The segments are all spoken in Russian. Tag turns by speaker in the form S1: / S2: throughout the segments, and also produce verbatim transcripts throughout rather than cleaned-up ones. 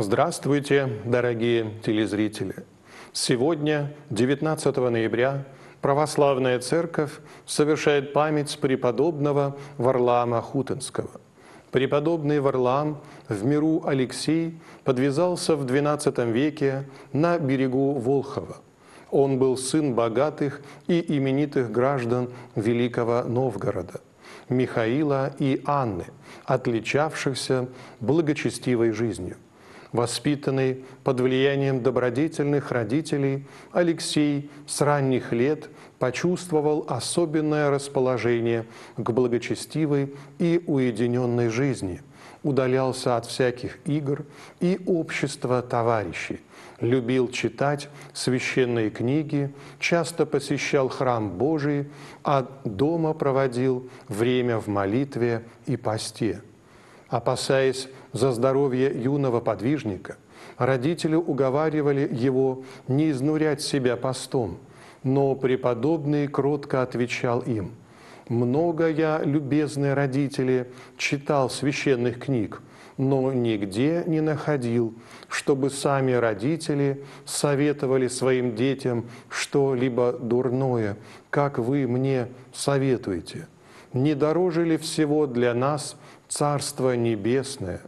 S1: Здравствуйте, дорогие телезрители! Сегодня, девятнадцатого ноября, Православная Церковь совершает память преподобного Варлаама Хутенского. Преподобный Варлаам, в миру Алексей, подвязался в двенадцатом веке на берегу Волхова. Он был сын богатых и именитых граждан Великого Новгорода, Михаила и Анны, отличавшихся благочестивой жизнью. Воспитанный под влиянием добродетельных родителей, Алексей с ранних лет почувствовал особенное расположение к благочестивой и уединенной жизни, удалялся от всяких игр и общества товарищей, любил читать священные книги, часто посещал храм Божий, а дома проводил время в молитве и посте. Опасаясь за здоровье юного подвижника, родители уговаривали его не изнурять себя постом, но преподобный кротко отвечал им: «Много я, любезные родители, читал священных книг, но нигде не находил, чтобы сами родители советовали своим детям что-либо дурное, как вы мне советуете. Не дороже ли всего для нас Царство Небесное?»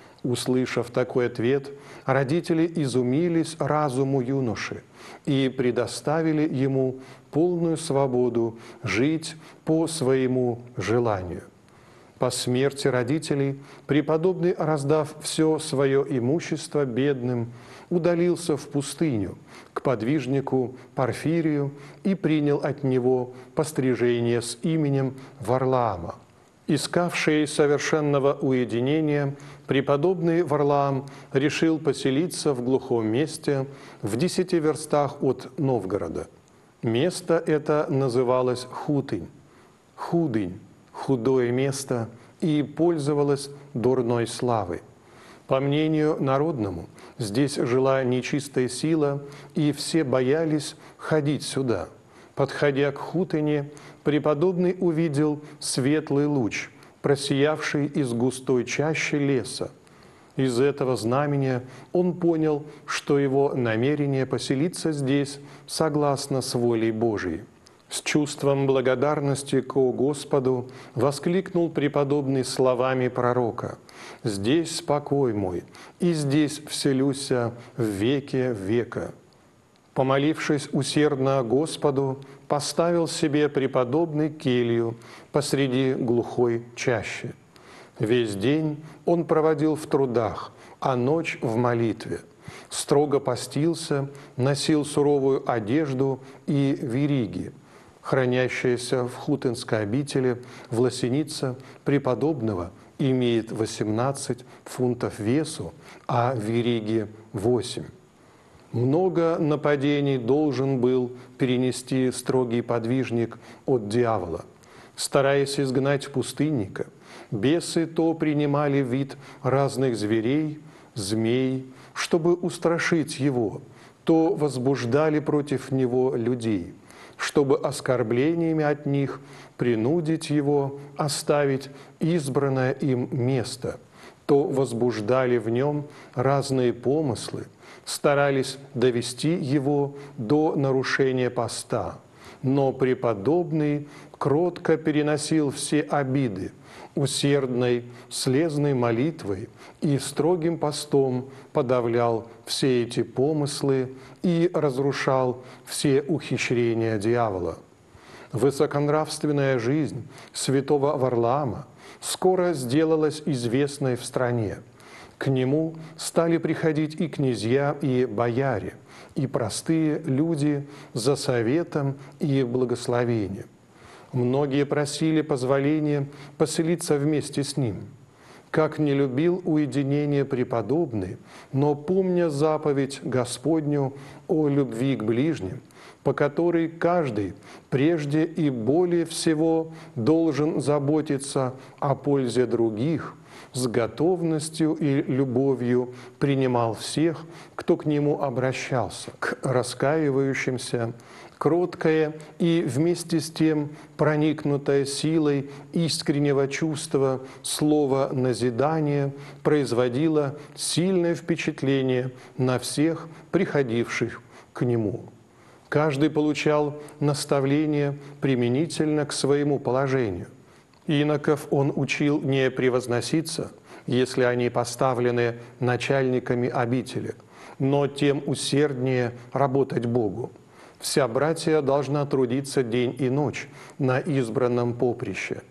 S1: Услышав такой ответ, родители изумились разуму юноши и предоставили ему полную свободу жить по своему желанию. По смерти родителей преподобный, раздав все свое имущество бедным, удалился в пустыню к подвижнику Порфирию и принял от него пострижение с именем Варлаама. Искавший совершенного уединения, преподобный Варлаам решил поселиться в глухом месте в десяти верстах от Новгорода. Место это называлось Хутынь, Худынь, худое место, и пользовалось дурной славой. По мнению народному, здесь жила нечистая сила, и все боялись ходить сюда. Подходя к Хутыне, преподобный увидел светлый луч, просиявший из густой чащи леса. Из этого знамения он понял, что его намерение поселиться здесь согласно с волей Божией. С чувством благодарности к Господу воскликнул преподобный словами пророка: «Здесь спокой мой, и здесь вселюся в веки века». Помолившись усердно Господу, поставил себе преподобный келью посреди глухой чащи. Весь день он проводил в трудах, а ночь в молитве. Строго постился, носил суровую одежду и вериги. Хранящаяся в Хутынской обители власеница преподобного имеет восемнадцать фунтов весу, а вериги – восемь. Много нападений должен был перенести строгий подвижник от дьявола. Стараясь изгнать пустынника, бесы то принимали вид разных зверей, змей, чтобы устрашить его, то возбуждали против него людей, чтобы оскорблениями от них принудить его оставить избранное им место, то возбуждали в нем разные помыслы, старались довести его до нарушения поста. Но преподобный кротко переносил все обиды, усердной слезной молитвой и строгим постом подавлял все эти помыслы и разрушал все ухищрения дьявола. Высоконравственная жизнь святого Варлаама скоро сделалась известной в стране. К нему стали приходить и князья, и бояре, и простые люди за советом и благословением. Многие просили позволения поселиться вместе с ним. Как не любил уединение преподобный, но, помня заповедь Господню о любви к ближним, по которой каждый прежде и более всего должен заботиться о пользе других, с готовностью и любовью принимал всех, кто к Нему обращался, к раскаивающимся, кроткое и вместе с тем проникнутое силой искреннего чувства слова назидания производило сильное впечатление на всех приходивших к Нему. Каждый получал наставление применительно к своему положению. Иноков он учил не превозноситься, если они поставлены начальниками обители, но тем усерднее работать Богу. Вся братья должна трудиться день и ночь на избранном поприще.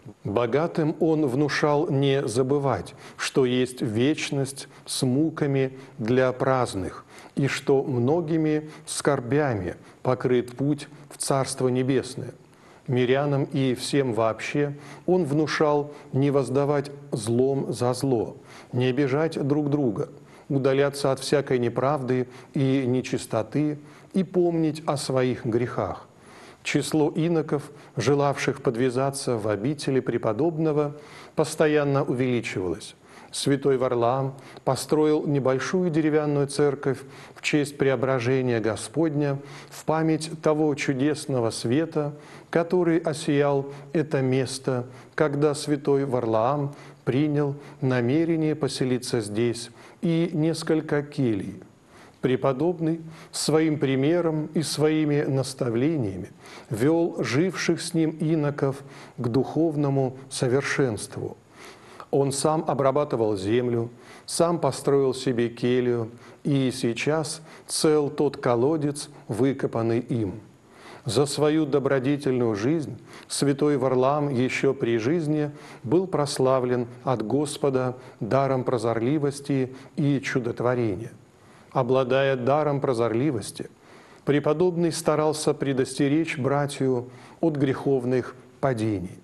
S1: Богатым он внушал не забывать, что есть вечность с муками для праздных, и что многими скорбями покрыт путь в Царство Небесное. Мирянам и всем вообще он внушал не воздавать злом за зло, не обижать друг друга, удаляться от всякой неправды и нечистоты и помнить о своих грехах. Число иноков, желавших подвязаться в обители преподобного, постоянно увеличивалось. Святой Варлаам построил небольшую деревянную церковь в честь преображения Господня в память того чудесного света, который осиял это место, когда святой Варлаам принял намерение поселиться здесь и несколько келий. Преподобный своим примером и своими наставлениями вел живших с ним иноков к духовному совершенству. Он сам обрабатывал землю, сам построил себе келью, и сейчас цел тот колодец, выкопанный им. За свою добродетельную жизнь святой Варлаам еще при жизни был прославлен от Господа даром прозорливости и чудотворения. Обладая даром прозорливости, преподобный старался предостеречь братью от греховных падений.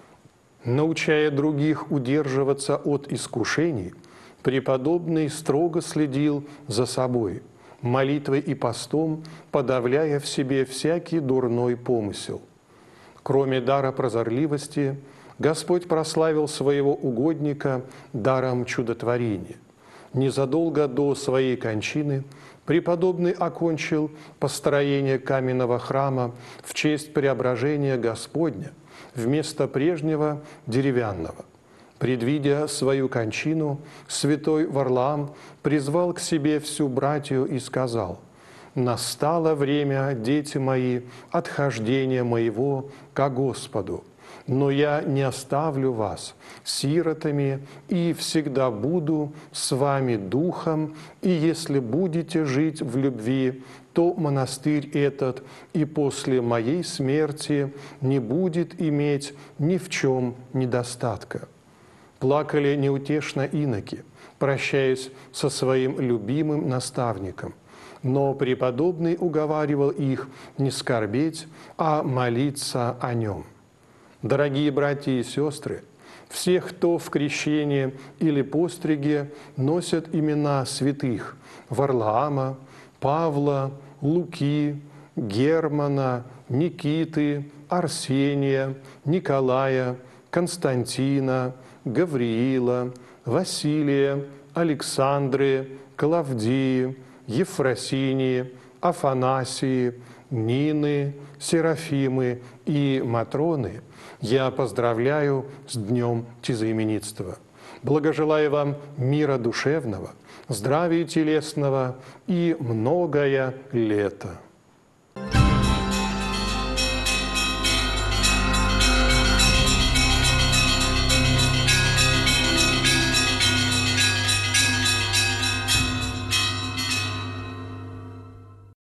S1: Научая других удерживаться от искушений, преподобный строго следил за собой, молитвой и постом подавляя в себе всякий дурной помысел. Кроме дара прозорливости, Господь прославил своего угодника даром чудотворения. Незадолго до своей кончины преподобный окончил построение каменного храма в честь преображения Господня вместо прежнего деревянного. Предвидя свою кончину, святой Варлаам призвал к себе всю братью и сказал: «Настало время, дети мои, отхождения моего ко Господу. Но я не оставлю вас сиротами и всегда буду с вами духом, и если будете жить в любви, то монастырь этот и после моей смерти не будет иметь ни в чем недостатка». Плакали неутешно иноки, прощаясь со своим любимым наставником, но преподобный уговаривал их не скорбеть, а молиться о нем. Дорогие братья и сестры, всех, кто в крещении или постриге носят имена святых Варлаама, Павла, Луки, Германа, Никиты, Арсения, Николая, Константина, Гавриила, Василия, Александры, Клавдии, Ефросинии, Афанасии, Нины, Серафимы и Матроны, я поздравляю с Днем Тезаименитства. Благожелаю вам мира душевного, здравия телесного и многое лета.